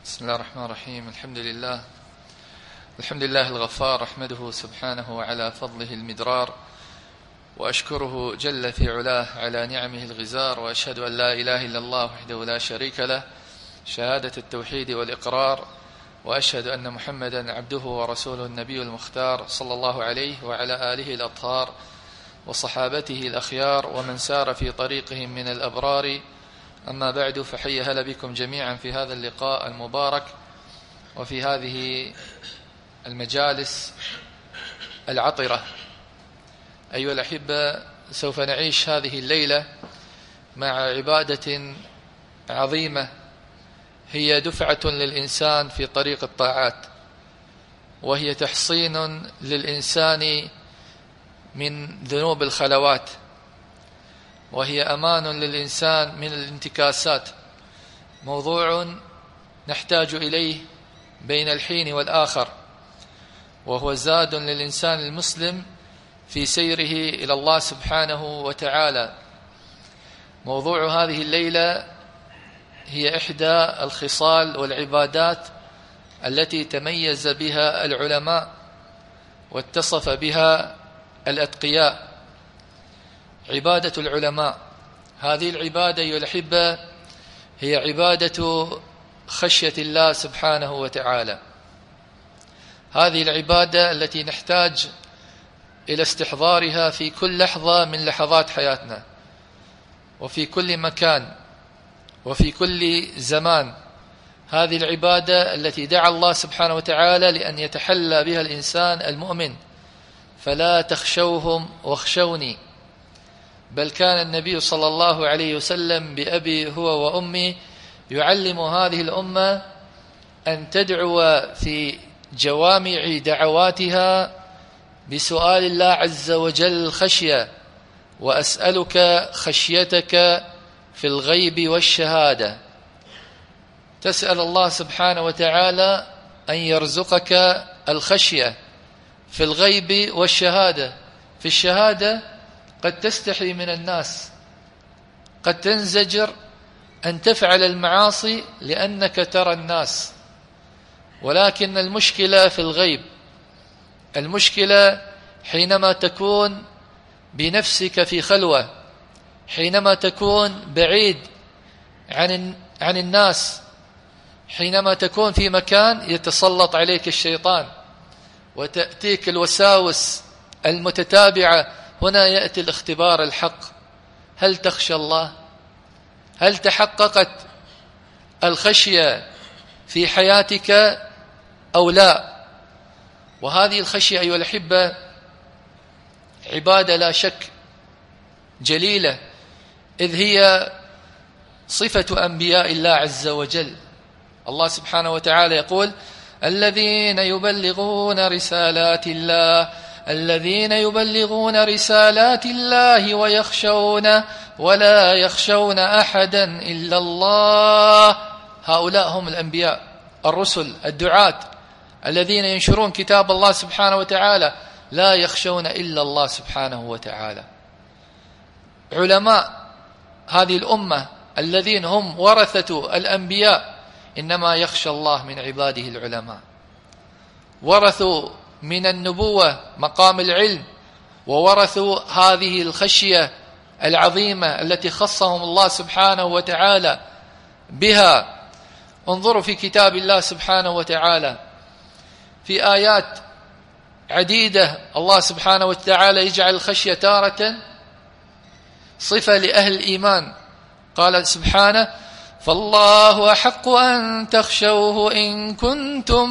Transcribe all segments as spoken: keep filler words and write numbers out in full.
بسم الله الرحمن الرحيم. الحمد لله الحمد لله الغفار، أحمده سبحانه على فضله المدرار، وأشكره جل في علاه على نعمه الغزار، وأشهد أن لا إله إلا الله وحده لا شريك له شهادة التوحيد والإقرار، وأشهد أن محمدا عبده ورسوله النبي المختار صلى الله عليه وعلى آله الأطهار وصحابته الأخيار ومن سار في طريقهم من الأبرار. أما بعد، فحي هلا بكم جميعا في هذا اللقاء المبارك وفي هذه المجالس العطرة. أيها الأحبة، سوف نعيش هذه الليلة مع عبادة عظيمة هي دفعة للإنسان في طريق الطاعات، وهي تحصين للإنسان من ذنوب الخلوات، وهي أمان للإنسان من الانتكاسات. موضوع نحتاج إليه بين الحين والآخر، وهو زاد للإنسان المسلم في سيره إلى الله سبحانه وتعالى. موضوع هذه الليلة هي إحدى الخصال والعبادات التي تميز بها العلماء واتصف بها الأتقياء، عبادة العلماء. هذه العبادة أيها الأحبة هي عبادة خشية الله سبحانه وتعالى. هذه العبادة التي نحتاج إلى استحضارها في كل لحظة من لحظات حياتنا، وفي كل مكان وفي كل زمان. هذه العبادة التي دعا الله سبحانه وتعالى لأن يتحلى بها الإنسان المؤمن، فلا تخشوهم واخشوني. بل كان النبي صلى الله عليه وسلم بأبي هو وأمي يعلم هذه الأمة أن تدعو في جوامع دعواتها بسؤال الله عز وجل الخشية: وأسألك خشيتك في الغيب والشهادة. تسأل الله سبحانه وتعالى أن يرزقك الخشية في الغيب والشهادة. في الشهادة قد تستحي من الناس، قد تنزجر أن تفعل المعاصي لأنك ترى الناس، ولكن المشكلة في الغيب. المشكلة حينما تكون بنفسك في خلوة، حينما تكون بعيد عن عن الناس، حينما تكون في مكان يتسلط عليك الشيطان وتأتيك الوساوس المتتابعة. هنا يأتي الاختبار الحق: هل تخشى الله؟ هل تحققت الخشية في حياتك أو لا؟ وهذه الخشية أيها الأحبة عبادة لا شك جليلة، إذ هي صفة أنبياء الله عز وجل. الله سبحانه وتعالى يقول: الذين يبلغون رسالات الله الذين يبلغون رسالات الله ويخشون ولا يخشون أحدا إلا الله. هؤلاء هم الأنبياء الرسل الدعاة الذين ينشرون كتاب الله سبحانه وتعالى، لا يخشون إلا الله سبحانه وتعالى. علماء هذه الأمة الذين هم ورثة الأنبياء إنما يخشى الله من عباده العلماء، ورثوا من النبوة مقام العلم، وورثوا هذه الخشية العظيمة التي خصهم الله سبحانه وتعالى بها. انظروا في كتاب الله سبحانه وتعالى في آيات عديدة الله سبحانه وتعالى يجعل الخشية تارة صفة لأهل الإيمان. قال سبحانه: فالله أحق أن تخشوه إن كنتم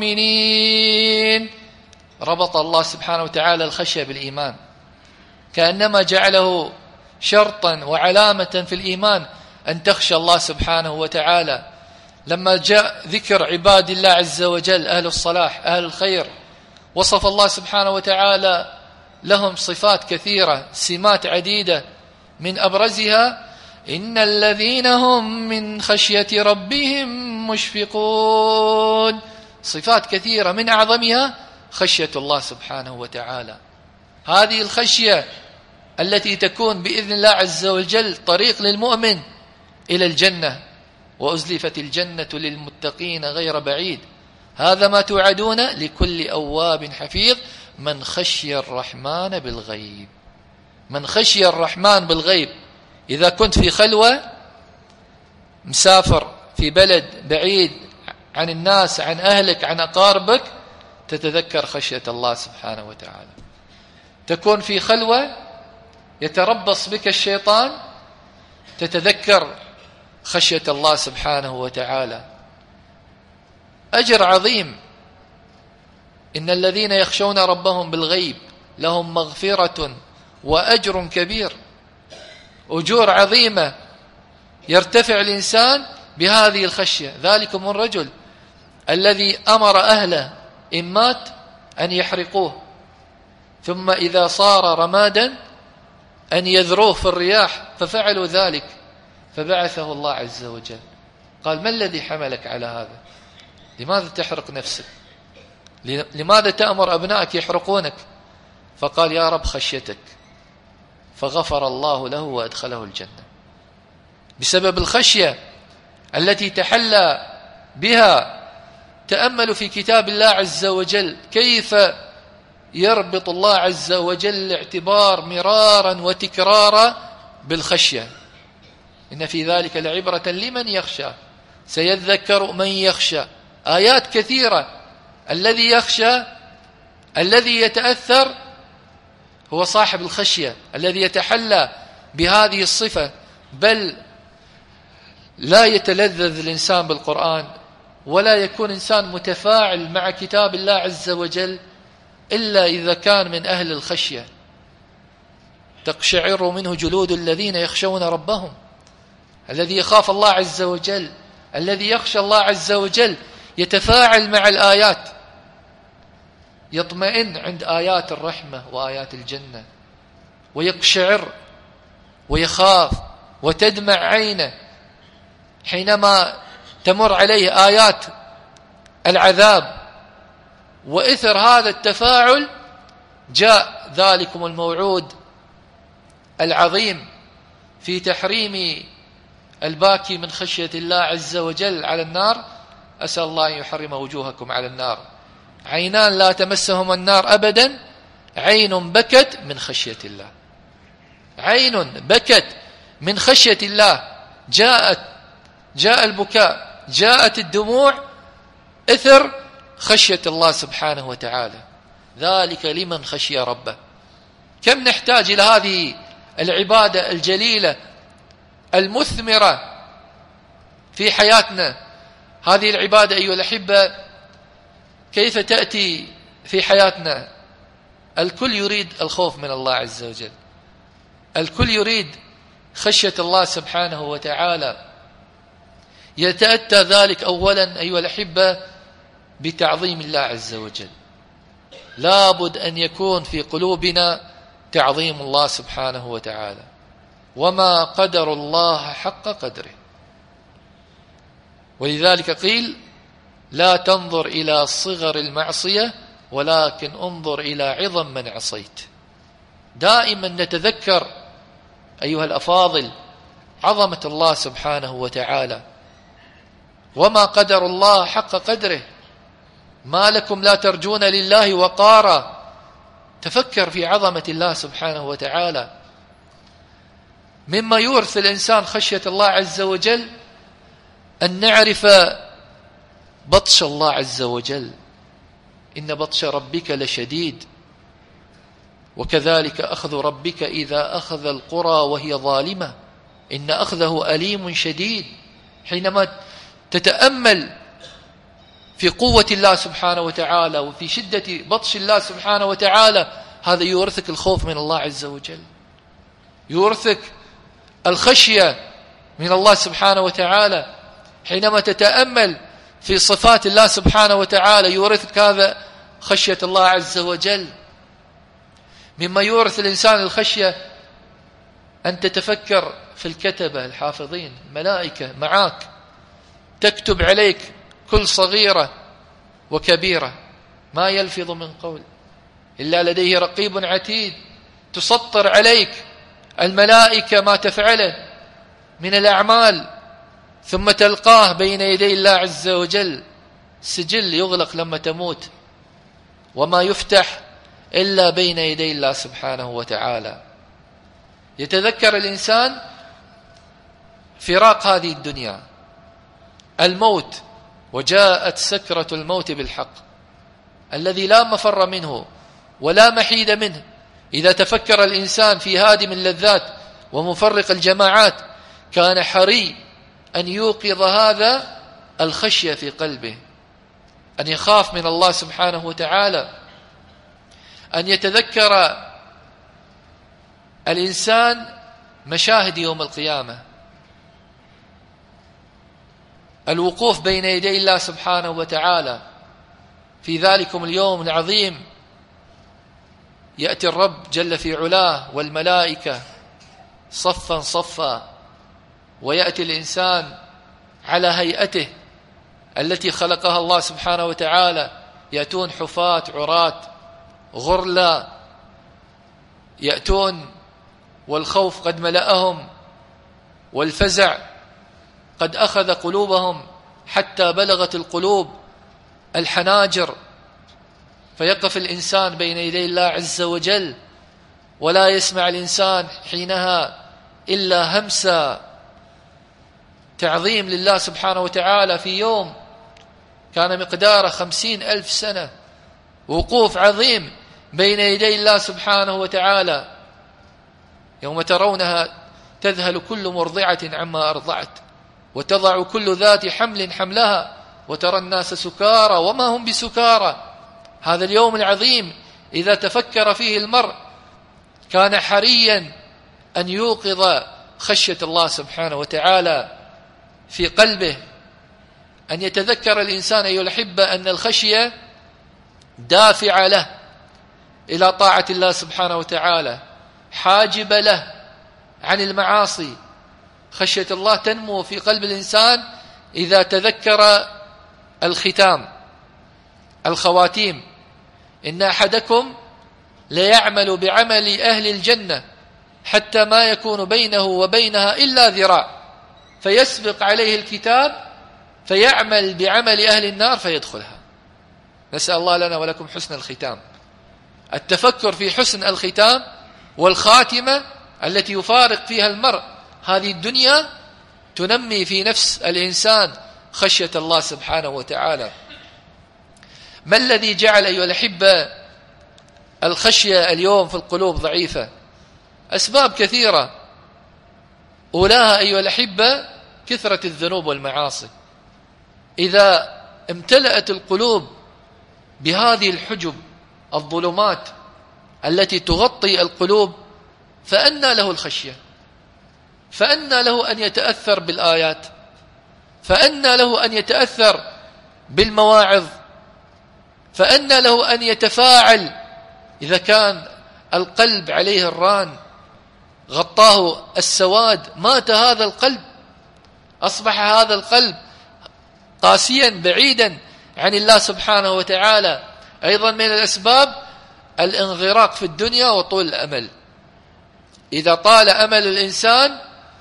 مؤمنين. ربط الله سبحانه وتعالى الخشية بالإيمان، كأنما جعله شرطا وعلامة في الإيمان أن تخشى الله سبحانه وتعالى. لما جاء ذكر عباد الله عز وجل أهل الصلاح أهل الخير، وصف الله سبحانه وتعالى لهم صفات كثيرة، سمات عديدة، من أبرزها: إن الذين هم من خشية ربهم مشفقون. صفات كثيرة، من أعظمها خشية الله سبحانه وتعالى. هذه الخشية التي تكون بإذن الله عز وجل طريق للمؤمن إلى الجنة، وأزلفت الجنة للمتقين غير بعيد هذا ما توعدون لكل أواب حفيظ من خشي الرحمن بالغيب. من خشي الرحمن بالغيب، إذا كنت في خلوة مسافر في بلد بعيد عن الناس، عن أهلك، عن أقاربك، تتذكر خشية الله سبحانه وتعالى. تكون في خلوة يتربص بك الشيطان، تتذكر خشية الله سبحانه وتعالى. أجر عظيم. إن الذين يخشون ربهم بالغيب لهم مغفرة وأجر كبير. أجور عظيمة يرتفع الإنسان بهذه الخشية. ذلكم الرجل الذي أمر أهله إن مات أن يحرقوه، ثم إذا صار رمادا أن يذروه في الرياح، ففعلوا ذلك فبعثه الله عز وجل قال: ما الذي حملك على هذا؟ لماذا تحرق نفسك؟ لماذا تأمر أبنائك يحرقونك؟ فقال: يا رب خشيتك. فغفر الله له وأدخله الجنة بسبب الخشية التي تحلى بها. تأملوا في كتاب الله عز وجل كيف يربط الله عز وجل الاعتبار مرارا وتكرارا بالخشية. إن في ذلك لعبرة لمن يخشى، سيذكر من يخشى. آيات كثيرة. الذي يخشى، الذي يتأثر، هو صاحب الخشية الذي يتحلى بهذه الصفة. بل لا يتلذذ الإنسان بالقرآن ولا يكون إنسان متفاعل مع كتاب الله عز وجل إلا إذا كان من أهل الخشية. تقشعر منه جلود الذين يخشون ربهم. الذي يخاف الله عز وجل، الذي يخشى الله عز وجل، يتفاعل مع الآيات، يطمئن عند آيات الرحمة وآيات الجنة، ويقشعر ويخاف وتدمع عينه حينما تمر عليه آيات العذاب. وإثر هذا التفاعل جاء ذلكم الموعود العظيم في تحريم الباكي من خشية الله عز وجل على النار. أسأل الله أن يحرم وجوهكم على النار. عينان لا تمسهم النار أبدا، عين بكت من خشية الله، عين بكت من خشية الله. جاءت جاء البكاء، جاءت الدموع إثر خشية الله سبحانه وتعالى. ذلك لمن خشي ربه. كم نحتاج إلى هذه العبادة الجليلة المثمرة في حياتنا. هذه العبادة أيها الأحبة كيف تأتي في حياتنا؟ الكل يريد الخوف من الله عز وجل، الكل يريد خشية الله سبحانه وتعالى. يتأتى ذلك أولا أيها الأحبة بتعظيم الله عز وجل. لابد أن يكون في قلوبنا تعظيم الله سبحانه وتعالى. وما قدر الله حق قدره. ولذلك قيل: لا تنظر إلى صغر المعصية ولكن انظر إلى عظم من عصيت. دائما نتذكر أيها الأفاضل عظمة الله سبحانه وتعالى. وما قدر الله حق قدره. ما لكم لا ترجون لله وقارا. تفكر في عظمة الله سبحانه وتعالى. مما يورث الإنسان خشية الله عز وجل أن نعرف بطش الله عز وجل. إن بطش ربك لشديد وكذلك أخذ ربك إذا أخذ القرى وهي ظالمة إن أخذه أليم شديد. حينما تتأمل في قوة الله سبحانه وتعالى وفي شدة بطش الله سبحانه وتعالى، هذا يورثك الخوف من الله عز وجل، يورثك الخشية من الله سبحانه وتعالى. حينما تتأمل في صفات الله سبحانه وتعالى يورثك هذا خشية الله عز وجل. مما يورث الإنسان الخشية أن تتفكر في الكتبة الحافظين، ملائكة معاك تكتب عليك كل صغيرة وكبيرة، ما يلفظ من قول إلا لديه رقيب عتيد. تسطر عليك الملائكة ما تفعله من الأعمال ثم تلقاه بين يدي الله عز وجل سجل يغلق لما تموت، وما يفتح إلا بين يدي الله سبحانه وتعالى. يتذكر الإنسان فراق هذه الدنيا، الموت، وجاءت سكرة الموت بالحق الذي لا مفر منه ولا محيد منه. إذا تفكر الإنسان في هادم اللذات ومفرق الجماعات كان حري أن يوقظ هذا الخشية في قلبه، أن يخاف من الله سبحانه وتعالى، أن يتذكر الإنسان مشاهد يوم القيامة، الوقوف بين يدي الله سبحانه وتعالى في ذلكم اليوم العظيم. يأتي الرب جل في علاه والملائكة صفا صفا، ويأتي الإنسان على هيئته التي خلقها الله سبحانه وتعالى، يأتون حفاة عراة غرلا، يأتون والخوف قد ملأهم والفزع قد أخذ قلوبهم حتى بلغت القلوب الحناجر، فيقف الإنسان بين يدي الله عز وجل ولا يسمع الإنسان حينها إلا همسا تعظيم لله سبحانه وتعالى في يوم كان مقداره خمسين ألف سنة، وقوف عظيم بين يدي الله سبحانه وتعالى. يوم ترونها تذهل كل مرضعة عما أرضعت وتضع كل ذات حمل حملها وترى الناس سكارى وما هم بسكارى. هذا اليوم العظيم إذا تفكر فيه المرء كان حريا أن يوقظ خشية الله سبحانه وتعالى في قلبه، أن يتذكر الإنسان أيها الأحبة أن الخشية دافع له إلى طاعة الله سبحانه وتعالى، حاجب له عن المعاصي. خشية الله تنمو في قلب الإنسان إذا تذكر الختام، الخواتيم. إن أحدكم ليعمل بعمل أهل الجنة حتى ما يكون بينه وبينها إلا ذراع فيسبق عليه الكتاب فيعمل بعمل أهل النار فيدخلها. نسأل الله لنا ولكم حسن الختام. التفكر في حسن الختام والخاتمة التي يفارق فيها المرء هذه الدنيا تنمي في نفس الإنسان خشية الله سبحانه وتعالى. ما الذي جعل أيها الأحبة الخشية اليوم في القلوب ضعيفة؟ أسباب كثيرة، أولاها أيها الأحبة كثرة الذنوب والمعاصي. إذا امتلأت القلوب بهذه الحجب الظلمات التي تغطي القلوب فأنى له الخشية، فأنى له أن يتأثر بالآيات، فأنى له أن يتأثر بالمواعظ، فأنى له أن يتفاعل إذا كان القلب عليه الران غطاه السواد، مات هذا القلب، أصبح هذا القلب قاسيا بعيدا عن الله سبحانه وتعالى. أيضا من الأسباب الانغراق في الدنيا وطول الأمل. إذا طال أمل الإنسان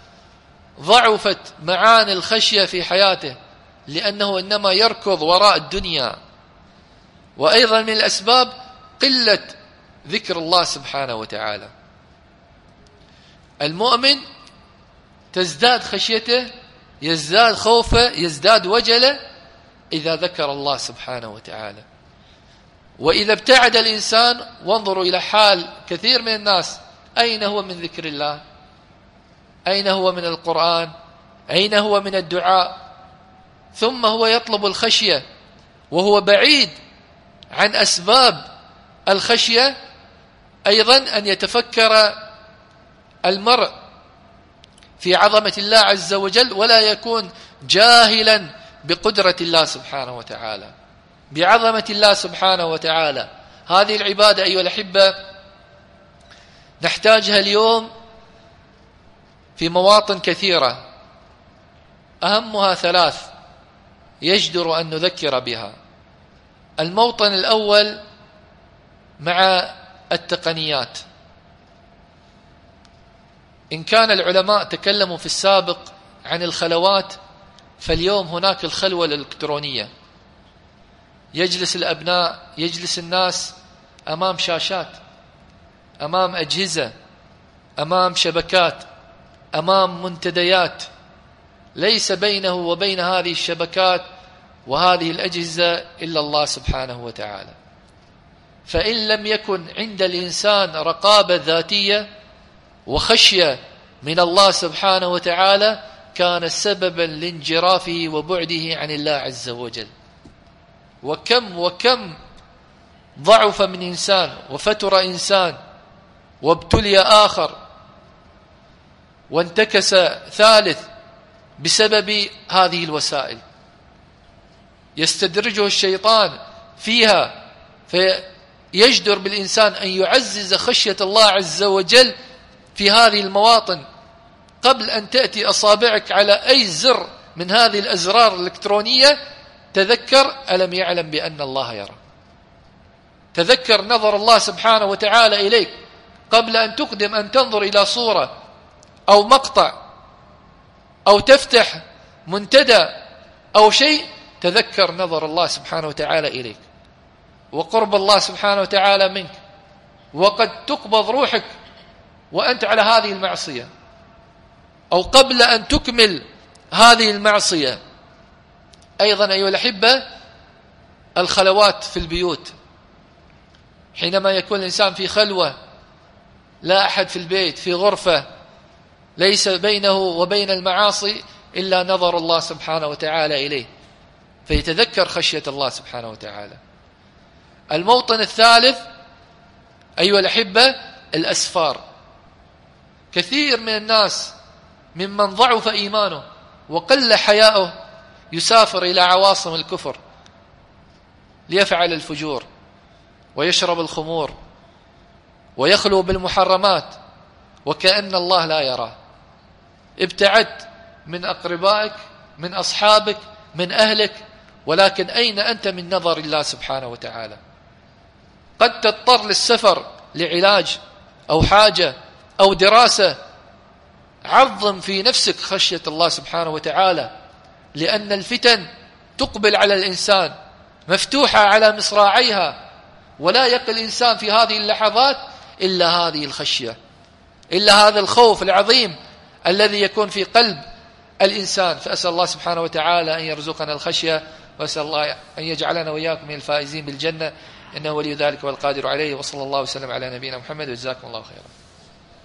ضعفت معاني الخشية في حياته لأنه إنما يركض وراء الدنيا. وأيضا من الأسباب قلة ذكر الله سبحانه وتعالى. المؤمن تزداد خشيته، يزداد خوفه، يزداد وجله إذا ذكر الله سبحانه وتعالى. وإذا ابتعد الإنسان، وانظروا إلى حال كثير من الناس، أين هو من ذكر الله؟ أين هو من القرآن؟ أين هو من الدعاء؟ ثم هو يطلب الخشية وهو بعيد عن أسباب الخشية. أيضا أن يتفكر المرء في عظمة الله عز وجل ولا يكون جاهلا بقدرة الله سبحانه وتعالى، بعظمة الله سبحانه وتعالى. هذه العبادة أيها الأحبة نحتاجها اليوم في مواطن كثيرة، أهمها ثلاث يجدر أن نذكر بها. الموطن الأول مع التقنيات. إن كان العلماء تكلموا في السابق عن الخلوات فاليوم هناك الخلوة الإلكترونية، يجلس الأبناء، يجلس الناس أمام شاشات، أمام أجهزة، أمام شبكات، أمام منتديات، ليس بينه وبين هذه الشبكات وهذه الأجهزة إلا الله سبحانه وتعالى. فإن لم يكن عند الإنسان رقابة ذاتية وخشية من الله سبحانه وتعالى كان سببا لانجرافه وبعده عن الله عز وجل. وكم وكم ضعف من إنسان وفتر إنسان وابتلي آخر وانتكس ثالث بسبب هذه الوسائل، يستدرجه الشيطان فيها فيجدر بالإنسان أن يعزز خشية الله عز وجل في هذه المواطن قبل أن تأتي أصابعك على أي زر من هذه الأزرار الإلكترونية. تذكر ألم يعلم بأن الله يرى، تذكر نظر الله سبحانه وتعالى إليك قبل أن تقدم أن تنظر إلى صورة أو مقطع أو تفتح منتدى أو شيء. تذكر نظر الله سبحانه وتعالى إليك وقرب الله سبحانه وتعالى منك، وقد تقبض روحك وأنت على هذه المعصية أو قبل أن تكمل هذه المعصية. أيضا أيها الأحبة الخلوات في البيوت، حينما يكون الإنسان في خلوة لا أحد في البيت في غرفة ليس بينه وبين المعاصي إلا نظر الله سبحانه وتعالى إليه فيتذكر خشية الله سبحانه وتعالى. الموطن الثالث أيها الأحبة الأسفار. كثير من الناس ممن ضعف إيمانه وقل حياؤه يسافر إلى عواصم الكفر ليفعل الفجور ويشرب الخمور ويخلو بالمحرمات وكأن الله لا يراه. ابتعدت من أقربائك، من أصحابك، من أهلك، ولكن أين أنت من نظر الله سبحانه وتعالى؟ قد تضطر للسفر لعلاج أو حاجة أو دراسة. عظم في نفسك خشية الله سبحانه وتعالى، لأن الفتن تقبل على الإنسان مفتوحة على مصراعيها، ولا يقي الإنسان في هذه اللحظات إلا هذه الخشية، إلا هذا الخوف العظيم الذي يكون في قلب الإنسان. فأسأل الله سبحانه وتعالى أن يرزقنا الخشية، وأسأل الله أن يجعلنا وإياكم من الفائزين بالجنة، إنه ولي ذلك والقادر عليه. وصلى الله وسلم على نبينا محمد، وجزاكم الله خيرا.